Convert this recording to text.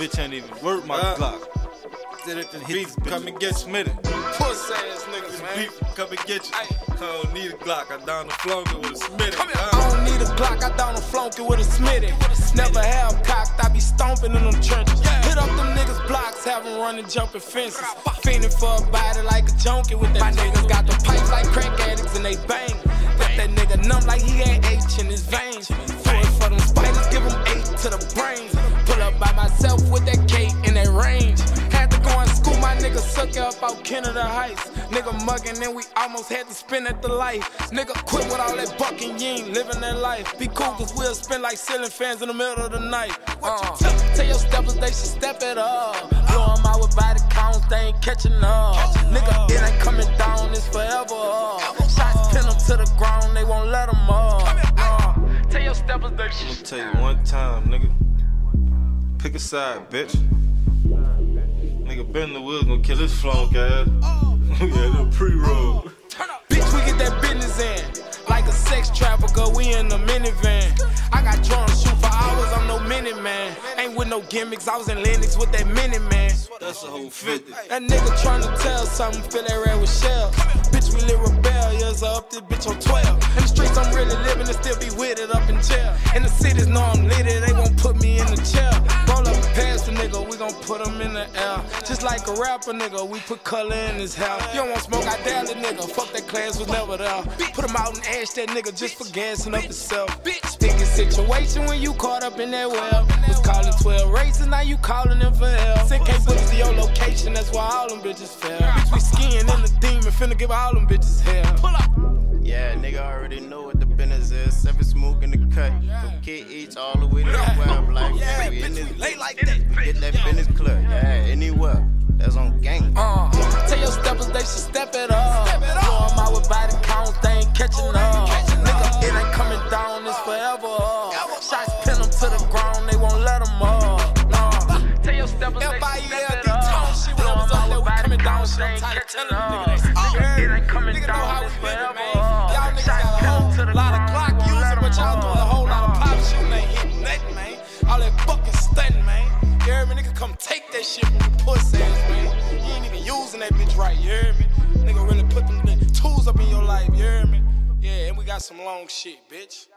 bitch ain't even worth my Glock. Did it, this beef come and get Smitty. Puss ass niggas, man. Beef come and get you. I don't need a Glock, I down the flunky with a Smitty. I don't need a Glock, I down the flunky with a Smitty. Never have cocked, I be stomping in them trenches. Hit up them niggas blocks, have them running, jumping fences. Fiending for a body like a junkie with that. My niggas got the pipes like crack addicts and they bang. Got that nigga numb like he had H in his veins. For them spiders, give him 8 to the brain. Pull up by myself with that cake in that range. Had to go and school my nigga suck up out Canada Heights. Nigga mugging and we almost had to spin at the light. Nigga quit with all that bucking, you ain't living that life. Be cool cause we'll spin like ceiling fans in the middle of the night. Tell your steppers they should step it up. Blow them out with body counts, they ain't catching up. Nigga, it ain't coming down, it's forever. Shots pin them to the ground, they won't let them up. Tell your steppers they should. I'ma tell you one time, nigga. Pick a side, bitch. Nigga, Ben in the woods gonna kill his flunk ass. Yeah, the pre-roll. Bitch, we get that business in. Like a sex trafficker, we in the minivan. I got drawn to shoot for hours, I'm no minute man. Ain't with no gimmicks, I was in Lennox with that minute man. That's a whole 50. That nigga tryna tell something, fill that red with shells. Bitch, we live rebellious, up this bitch on 12. In the streets I'm really living and still be with it up in jail. In the cities know I'm lit, they won't put me in the chair. Roll up and pass the nigga, we gon' put him in the air. Just like a rapper nigga, we put color in his hair. You don't want smoke, I dare the nigga, fuck that class was never there. Put him out and ash that nigga just for gassing up himself. Bitch, sticky situation when you caught up in that well. Was calling 12 races, now you calling them for hell. Send K-Books to your location, that's why all them bitches fell. Bitch, we skiing in the demon, finna give all them bitches hell. Pull up. Yeah, nigga already know what the business is. 7 Smoke in the cut. From Kid Eats all the way to the web. Like, yeah, we in bitch, this we lay like that. Get that business clear. Yeah, anywhere. That's on gang. Tell your steppers they should step it up. Blow them out with body counts, they ain't catching up. Nigga, it ain't coming down, it's forever. Shots pin them to the ground, they won't let them up. Tell your steppers they should step it up. Shit, when I was up there, we coming down, shit, I'm tired of telling them niggas. It ain't coming down, it's forever. Y'all niggas got a lot of Glock using, but y'all doing a whole lot of pop shooting, ain't hitting nothing, man. All that fucking stunting, man. You heard me? Nigga, come take that shit from the puss ass, man. You ain't even using that bitch right, you heard me? Nigga really put them tools up in your life, you heard me? Yeah, and we got some long shit, bitch.